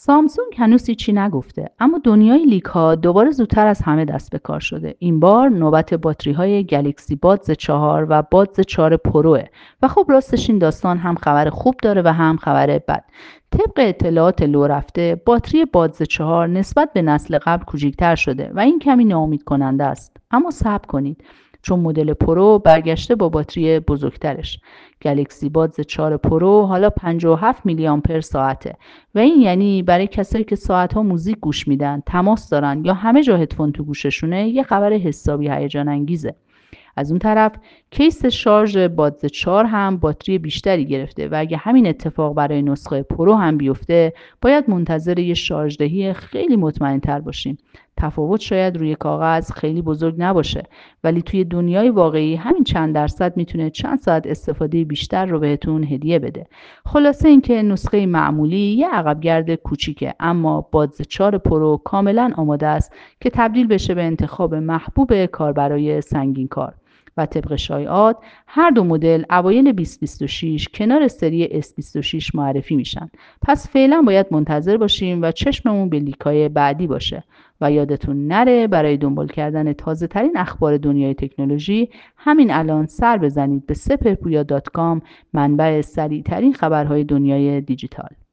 سامسونگ هنوز هیچی نگفته، اما دنیای لیک ها دوباره زودتر از همه دست به کار شده. این بار نوبت باتری های گلکسی بادز 4 و بادز 4 پروه و خب راستش این داستان هم خبر خوب داره و هم خبر بد. طبق اطلاعات لو رفته باتری بادز 4 نسبت به نسل قبل کوچکتر شده و این کمی ناامید کننده است، اما صبر کنید چون مدل پرو برگشته با باتری بزرگترش. گلکسی بادز 4 پرو حالا 57 میلی آمپر ساعته و این یعنی برای کسایی که ساعتها موزیک گوش میدن، تماس دارن یا همه جا هدفون تو گوششونه یه خبر حسابی هیجان انگیزه. از اون طرف کیس شارژ بادز 4 هم باتری بیشتری گرفته و اگه همین اتفاق برای نسخه پرو هم بیفته باید منتظر یه شارژدهی خیلی مطمئن‌تر باشیم. تفاوت شاید روی کاغذ خیلی بزرگ نباشه، ولی توی دنیای واقعی همین چند درصد میتونه چند ساعت استفاده بیشتر رو بهتون هدیه بده. خلاصه اینکه نسخه معمولی یه عقبگرد کوچیکه، اما بادز 4 پرو کاملا آماده است که تبدیل بشه به انتخاب محبوب کاربرای سنگین کار. و طبق شایعات هر دو مدل اوایل 2026 کنار سری S26 معرفی میشن. پس فعلا باید منتظر باشیم و چشممون به لیکای بعدی باشه. و یادتون نره برای دنبال کردن تازه ترین اخبار دنیای تکنولوژی همین الان سر بزنید به سپرپویا.com، منبع سریع ترین خبرهای دنیای دیجیتال.